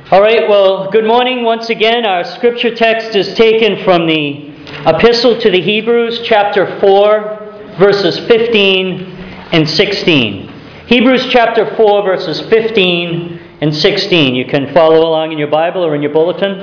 All right, well, good morning once again. Our scripture text is taken from the Epistle to the Hebrews, chapter 4, verses 15 and 16. Hebrews chapter 4, verses 15 and 16. You can follow along in your Bible or in your bulletin.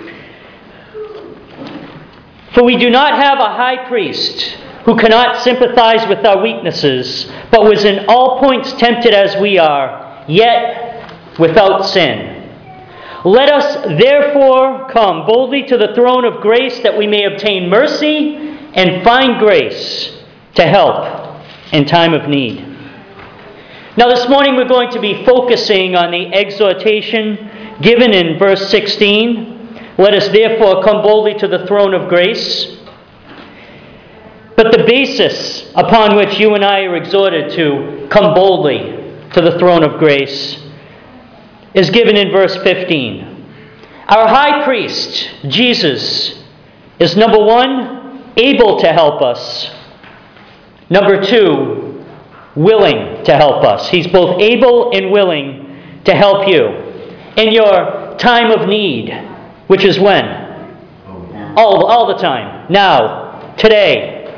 For we do not have a high priest who cannot sympathize with our weaknesses, but was in all points tempted as we are, yet without sin. Let us therefore come boldly to the throne of grace that we may obtain mercy and find grace to help in time of need. Now this morning we're going to be focusing on the exhortation given in verse 16. Let us therefore come boldly to the throne of grace. But the basis upon which you and I are exhorted to come boldly to the throne of grace is given in verse 15. Our high priest, Jesus, is number one, able to help us. Number two, willing to help us. He's both able and willing to help you in your time of need, which is when? All the time. Now, today.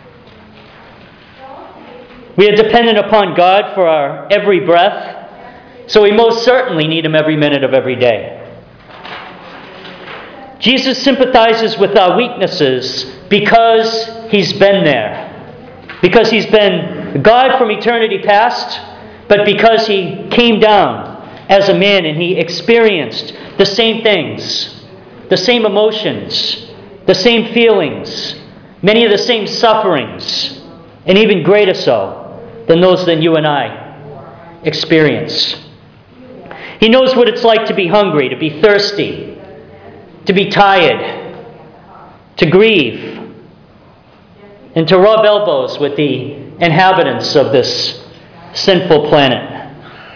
We are dependent upon God for our every breath. So we most certainly need Him every minute of every day. Jesus sympathizes with our weaknesses because He's been there. Because He's been God from eternity past, but because He came down as a man and He experienced the same things, the same emotions, the same feelings, many of the same sufferings, and even greater so than those that you and I experience. He knows what it's like to be hungry, to be thirsty, to be tired, to grieve, and to rub elbows with the inhabitants of this sinful planet.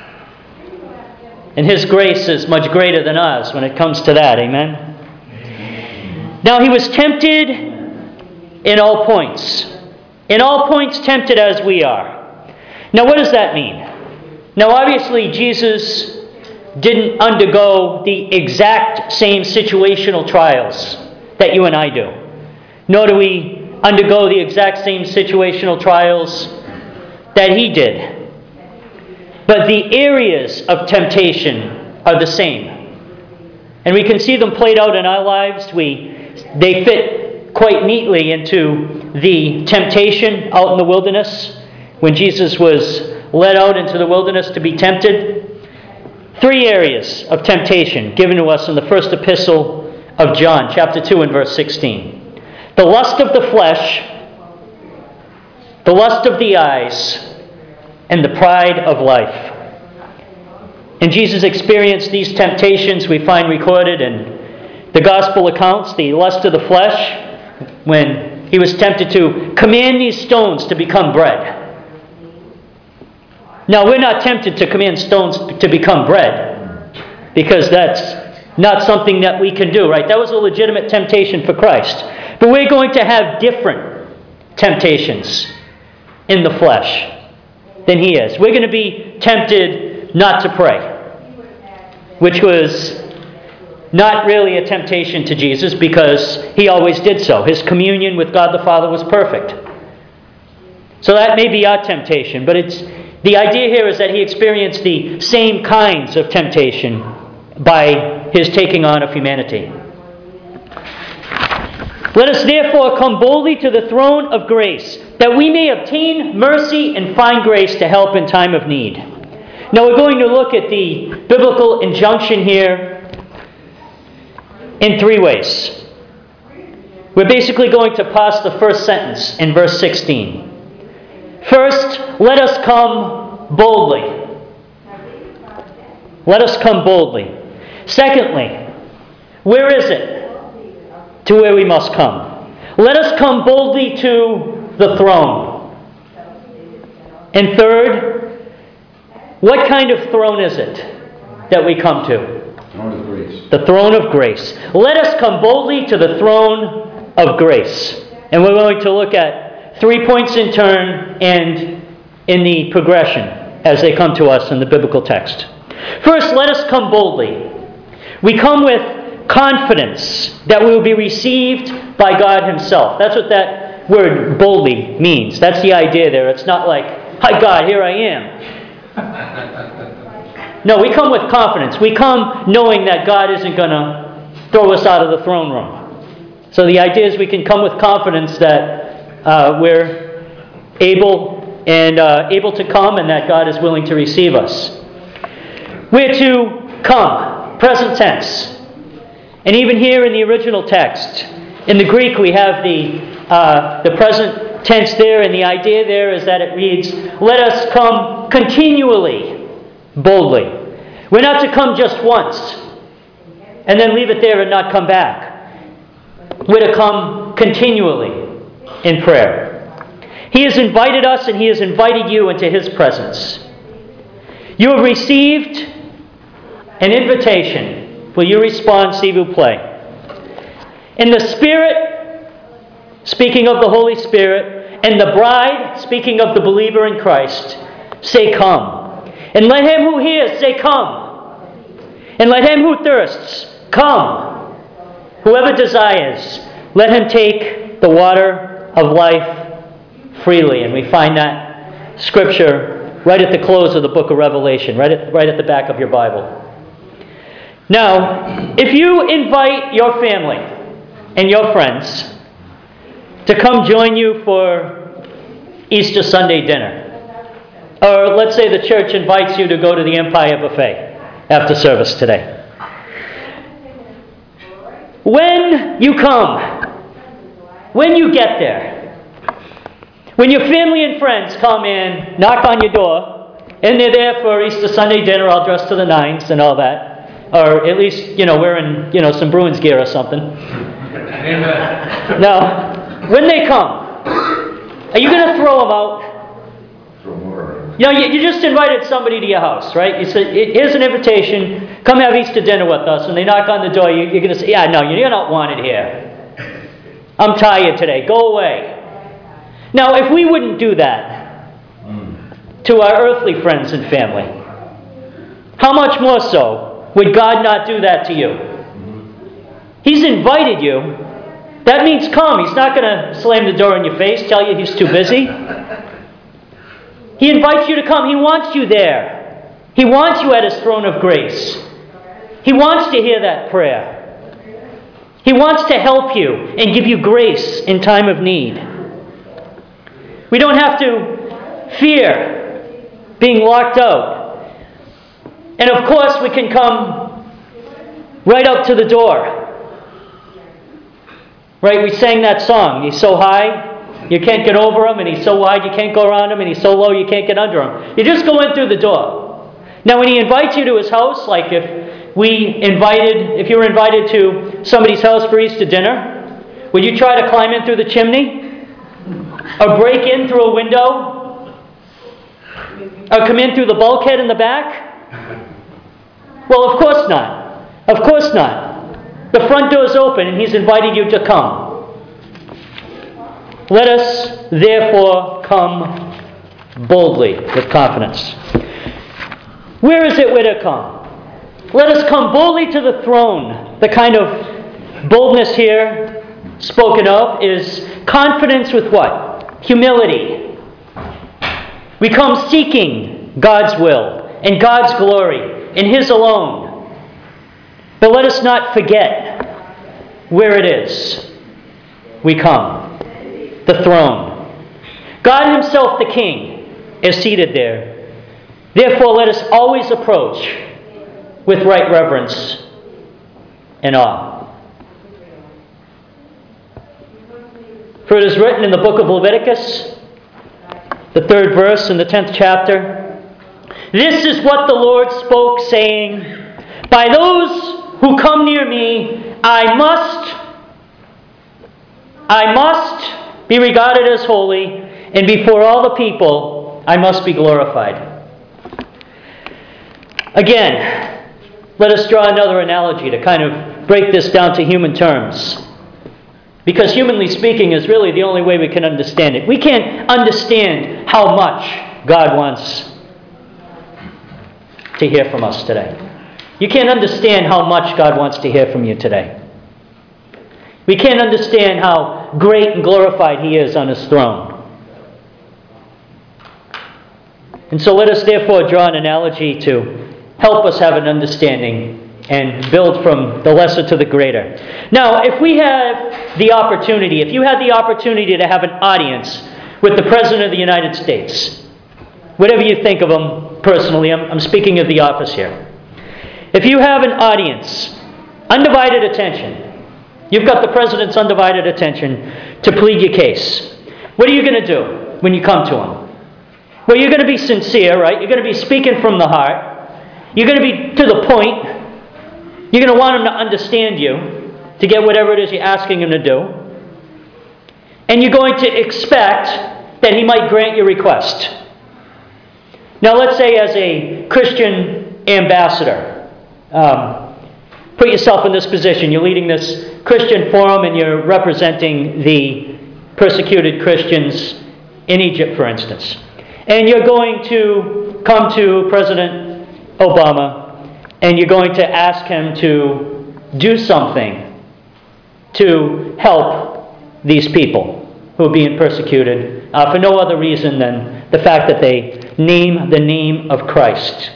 And His grace is much greater than ours when it comes to that, amen? Now He was tempted in all points. In all points tempted as we are. Now what does that mean? Now obviously Jesus didn't undergo the exact same situational trials that you and I do. Nor do we undergo the exact same situational trials that He did. But the areas of temptation are the same. And we can see them played out in our lives. They fit quite neatly into the temptation out in the wilderness when Jesus was led out into the wilderness to be tempted. Three areas of temptation given to us in the first epistle of John, chapter 2 and verse 16. The lust of the flesh, the lust of the eyes, and the pride of life. And Jesus experienced these temptations we find recorded in the gospel accounts. The lust of the flesh, when He was tempted to command these stones to become bread. Now, we're not tempted to command stones to become bread, because that's not something that we can do, right? That was a legitimate temptation for Christ. But we're going to have different temptations in the flesh than He is. We're going to be tempted not to pray, which was not really a temptation to Jesus because He always did so. His communion with God the Father was perfect. So that may be our temptation, but the idea here is that He experienced the same kinds of temptation by His taking on of humanity. Let us therefore come boldly to the throne of grace, that we may obtain mercy and find grace to help in time of need. Now we're going to look at the biblical injunction here in three ways. We're basically going to parse the first sentence in verse 16. First, let us come boldly. Let us come boldly. Secondly, where is it to where we must come? Let us come boldly to the throne. And third, what kind of throne is it that we come to? Throne of grace. The throne of grace. Let us come boldly to the throne of grace. And we're going to look at 3 points in turn and in the progression as they come to us in the biblical text. First, let us come boldly. We come with confidence that we will be received by God Himself. That's what that word boldly means. That's the idea there. It's not like, "Hi God, here I am." No, we come with confidence. We come knowing that God isn't going to throw us out of the throne room. So the idea is we can come with confidence that we're able to come and that God is willing to receive us. We're to come, present tense. And even here in the original text, in the Greek we have the present tense there, and the idea there is that it reads, "Let us come continually, boldly." We're not to come just once and then leave it there and not come back. We're to come continually in prayer. He has invited us and He has invited you into His presence. You have received an invitation. Will you respond, s'il vous plaît? And the Spirit, speaking of the Holy Spirit, and the bride, speaking of the believer in Christ, say, "Come." And let him who hears say, "Come." And let him who thirsts, come. Whoever desires, let him take the water of life freely. And we find that scripture right at the close of the book of Revelation, right at the back of your Bible. Now, if you invite your family and your friends to come join you for Easter Sunday dinner, or let's say the church invites you to go to the Empire Buffet after service today. When you come, when you get there, when your family and friends come in, knock on your door, and they're there for Easter Sunday dinner, all dressed to the nines and all that, or at least, wearing, some Bruins gear or something. Amen. Now, when they come, are you going to throw them out? You just invited somebody to your house, right? You said, "Here's an invitation. Come have Easter dinner with us." And they knock on the door. You're going to say, "Yeah, no, you're not wanted here. I'm tired today. Go away." Now, if we wouldn't do that to our earthly friends and family, how much more so would God not do that to you? He's invited you. That means come. He's not going to slam the door in your face, tell you He's too busy. He invites you to come. He wants you there. He wants you at His throne of grace. He wants to hear that prayer. He wants to help you and give you grace in time of need. We don't have to fear being locked out. And of course, we can come right up to the door. Right? We sang that song, "He's so high, you can't get over Him, and He's so wide, you can't go around Him, and He's so low, you can't get under Him." You just go in through the door. Now, when He invites you to His house, like if you were invited to somebody's house for Easter dinner, would you try to climb in through the chimney? Or break in through a window? Or come in through the bulkhead in the back? Well, of course not. Of course not. The front door is open and He's invited you to come. Let us therefore come boldly with confidence. Where is it we're to come? Let us come boldly to the throne. The kind of boldness here spoken of is confidence with what? Humility. We come seeking God's will and God's glory and His alone. But let us not forget where it is we come. The throne. God Himself, the King, is seated there. Therefore, let us always approach with right reverence and awe. For it is written in the book of Leviticus, the 3rd verse in the 10th chapter, "This is what the Lord spoke, saying, by those who come near me, I must be regarded as holy, and before all the people, I must be glorified." Again, let us draw another analogy to kind of break this down to human terms. Because humanly speaking is really the only way we can understand it. We can't understand how much God wants to hear from us today. You can't understand how much God wants to hear from you today. We can't understand how great and glorified He is on His throne. And so let us therefore draw an analogy to help us have an understanding and build from the lesser to the greater. Now, if we have the opportunity, if you had the opportunity to have an audience with the President of the United States, whatever you think of him personally, I'm speaking of the office here. If you have an audience, undivided attention, you've got the President's undivided attention to plead your case. What are you going to do when you come to him? Well, you're going to be sincere, right? You're going to be speaking from the heart. You're going to be to the point. You're going to want him to understand you, to get whatever it is you're asking him to do. And you're going to expect that he might grant your request. Now, let's say as a Christian ambassador, put yourself in this position. You're leading this Christian forum and you're representing the persecuted Christians in Egypt, for instance. And you're going to come to President Obama and you're going to ask him to do something to help these people who are being persecuted for no other reason than the fact that they name the name of Christ.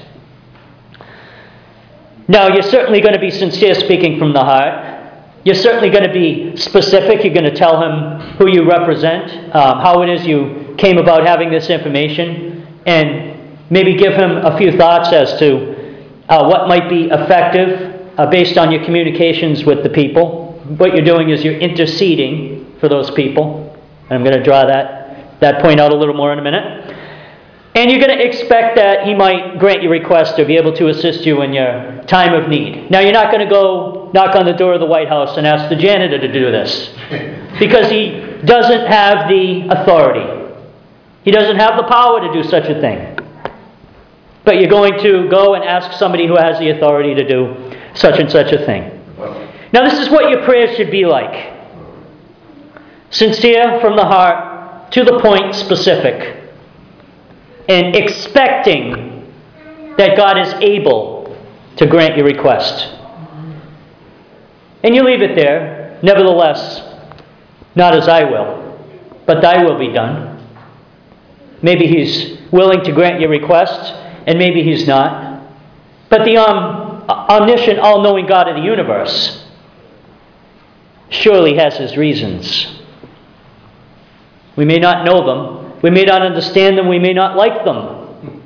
Now, you're certainly going to be sincere, speaking from the heart. You're certainly going to be specific. You're going to tell him who you represent, how it is you came about having this information, and maybe give him a few thoughts as to what might be effective based on your communications with the people. What you're doing is you're interceding for those people. And I'm going to draw that point out a little more in a minute. And you're going to expect that he might grant your request or be able to assist you in your time of need. Now, you're not going to go knock on the door of the White House and ask the janitor to do this, because he doesn't have the authority. He doesn't have the power to do such a thing. But you're going to go and ask somebody who has the authority to do such and such a thing. Now, this is what your prayers should be like. Sincere, from the heart, to the point, specific. And expecting that God is able to grant your request. And you leave it there. Nevertheless, not as I will, but thy will be done. Maybe He's willing to grant your request, and maybe He's not. But the omniscient, all-knowing God of the universe surely has His reasons. We may not know them. We may not understand them. We may not like them.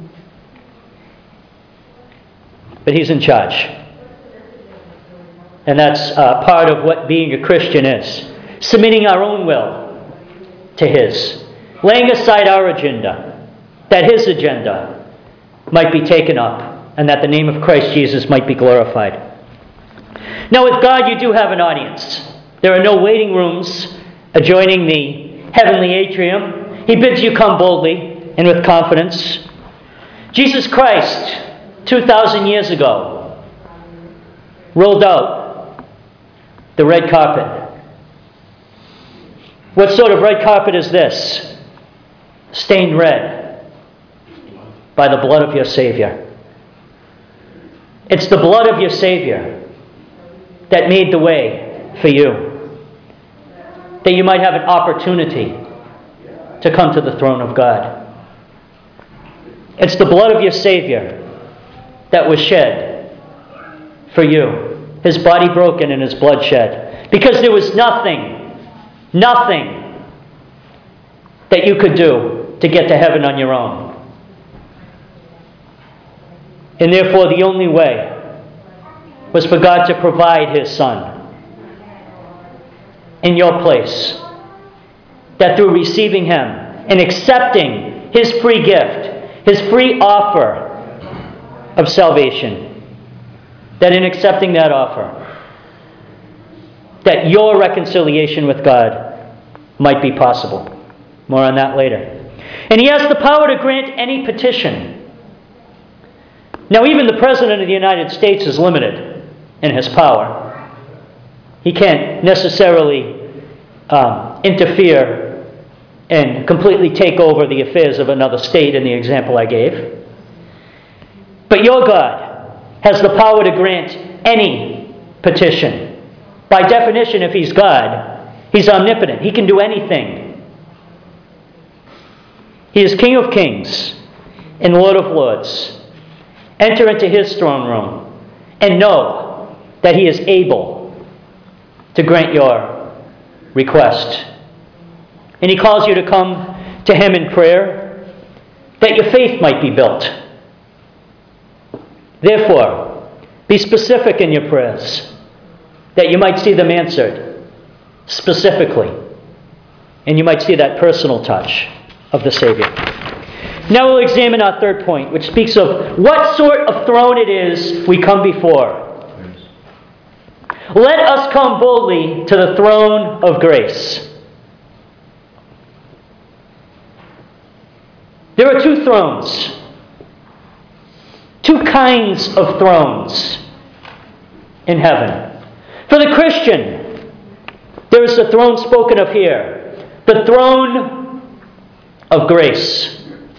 But He's in charge. And that's part of what being a Christian is. Submitting our own will to His. Laying aside our agenda, that His agenda might be taken up, and that the name of Christ Jesus might be glorified. Now, with God, you do have an audience. There are no waiting rooms adjoining the heavenly atrium. He bids you come boldly and with confidence. Jesus Christ, 2,000 years ago, rolled out the red carpet. What sort of red carpet is this? Stained red by the blood of your Savior. It's the blood of your Savior that made the way for you, that you might have an opportunity to come to the throne of God. It's the blood of your Savior that was shed for you. His body broken and His blood shed. Because there was nothing that you could do to get to heaven on your own. And therefore the only way was for God to provide His Son in your place. That through receiving Him and accepting His free gift, His free offer of salvation, that in accepting that offer, that your reconciliation with God might be possible. More on that later. And He has the power to grant any petition. Now, even the President of the United States is limited in his power. He can't necessarily interfere and completely take over the affairs of another state in the example I gave. But your God has the power to grant any petition. By definition, if He's God, He's omnipotent. He can do anything. He is King of kings and Lord of lords. Enter into His throne room and know that He is able to grant your request. And He calls you to come to Him in prayer that your faith might be built. Therefore, be specific in your prayers that you might see them answered specifically, and you might see that personal touch of the Savior. Now we'll examine our third point, which speaks of what sort of throne it is we come before. Let us come boldly to the throne of grace. There are two thrones, two kinds of thrones in heaven. For the Christian, there is the throne spoken of here, the throne of grace.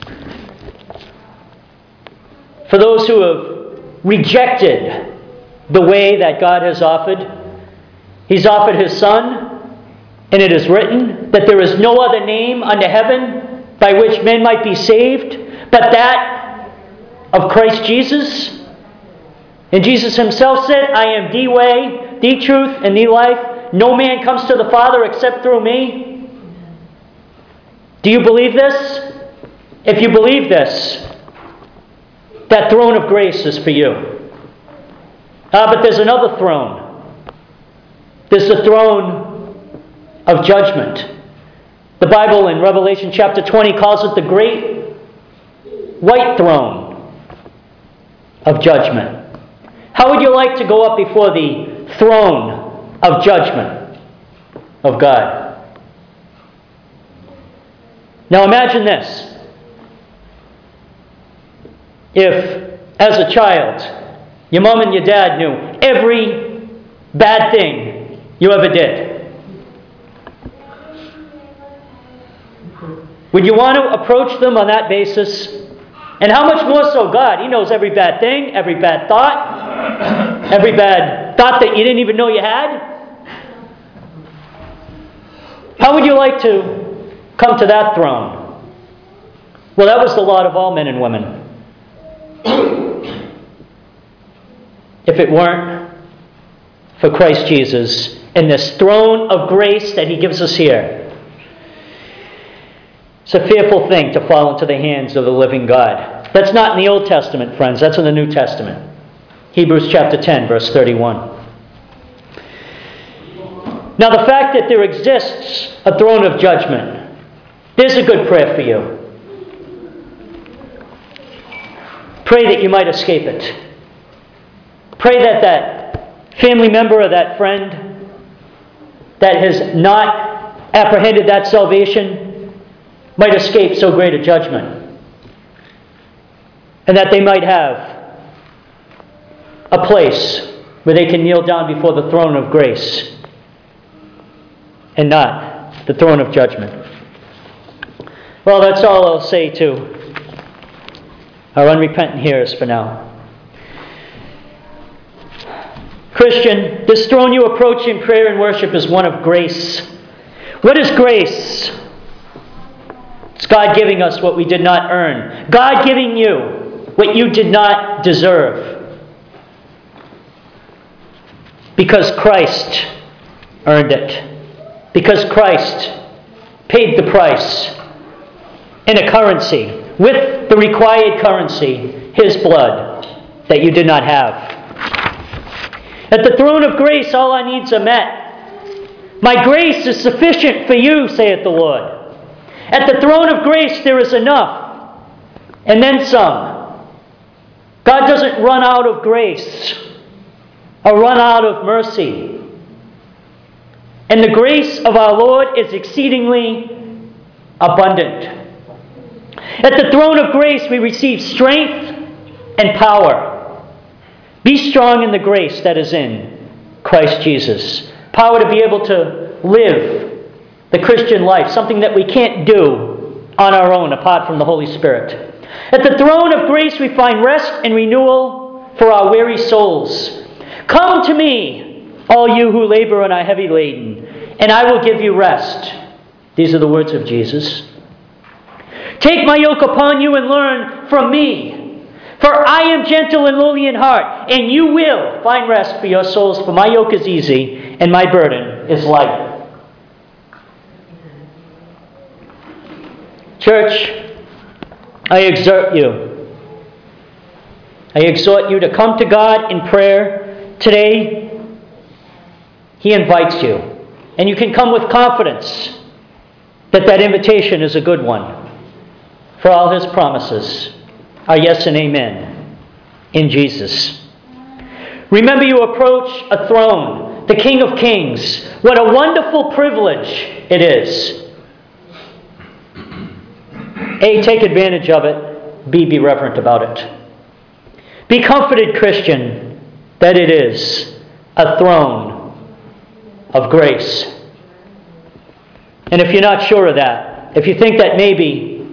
For those who have rejected the way that God has offered, He's offered His Son, and it is written that there is no other name under heaven by which men might be saved but that of Christ Jesus. And Jesus Himself said, I am the way, the truth, and the life. No man comes to the Father except through me. Do you believe this? If you believe this, that throne of grace is for you. But there's another throne. There's the throne of judgment. The Bible in Revelation chapter 20 calls it the great white throne of judgment. How would you like to go up before the throne of judgment of God? Now imagine this. If, as a child, your mom and your dad knew every bad thing you ever did, would you want to approach them on that basis? And how much more so God? He knows every bad thing, every bad thought, every bad thought that you didn't even know you had. How would you like to come to that throne? Well, that was the lot of all men and women. If it weren't for Christ Jesus and this throne of grace that He gives us here. It's a fearful thing to fall into the hands of the living God. That's not in the Old Testament, friends. That's in the New Testament. Hebrews chapter 10, verse 31. Now, the fact that there exists a throne of judgment, there's a good prayer for you. Pray that you might escape it. Pray that that family member or that friend that has not apprehended that salvation might escape so great a judgment. And that they might have a place where they can kneel down before the throne of grace and not the throne of judgment. Well, that's all I'll say to our unrepentant hearers for now. Christian, this throne you approach in prayer and worship is one of grace. What is grace? It's God giving us what we did not earn. God giving you what you did not deserve. Because Christ earned it. Because Christ paid the price in a currency, with the required currency, His blood, that you did not have. At the throne of grace, all our needs are met. My grace is sufficient for you, saith the Lord. At the throne of grace, there is enough, and then some. God doesn't run out of grace or run out of mercy. And the grace of our Lord is exceedingly abundant. At the throne of grace, we receive strength and power. Be strong in the grace that is in Christ Jesus. Power to be able to live the Christian life, something that we can't do on our own apart from the Holy Spirit. At the throne of grace, we find rest and renewal for our weary souls. Come to me, all you who labor and are heavy laden, and I will give you rest. These are the words of Jesus. Take my yoke upon you and learn from me, for I am gentle and lowly in heart, and you will find rest for your souls, for my yoke is easy and my burden is light. Church, I exhort you to come to God in prayer today. He invites you. And you can come with confidence that invitation is a good one. For all His promises are yes and amen in Jesus. Remember, you approach a throne, the King of Kings. What a wonderful privilege it is. A, take advantage of it. B, be reverent about it. Be comforted, Christian, that it is a throne of grace. And if you're not sure of that, if you think that maybe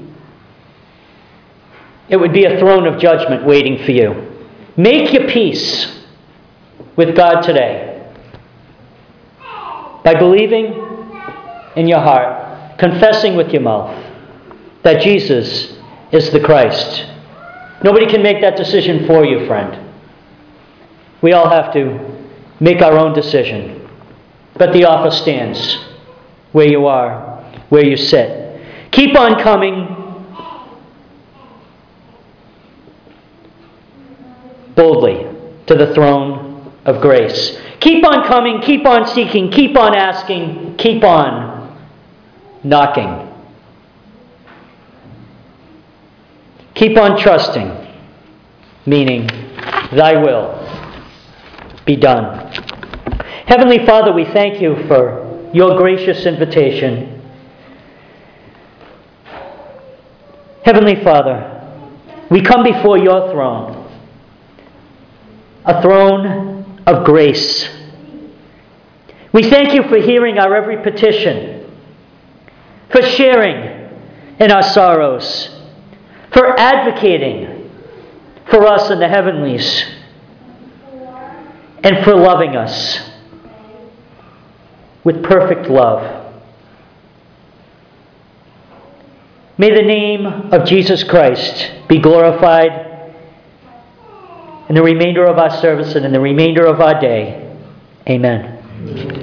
it would be a throne of judgment waiting for you, make your peace with God today by believing in your heart, confessing with your mouth that Jesus is the Christ. Nobody can make that decision for you, friend. We all have to make our own decision. But the offer stands where you are, where you sit. Keep on coming boldly to the throne of grace. Keep on coming, keep on seeking, keep on asking, keep on knocking. Keep on trusting, meaning, thy will be done. Heavenly Father, we thank you for your gracious invitation. Heavenly Father, we come before your throne, a throne of grace. We thank you for hearing our every petition, for sharing in our sorrows, for advocating for us in the heavenlies, and for loving us with perfect love. May the name of Jesus Christ be glorified in the remainder of our service and in the remainder of our day. Amen.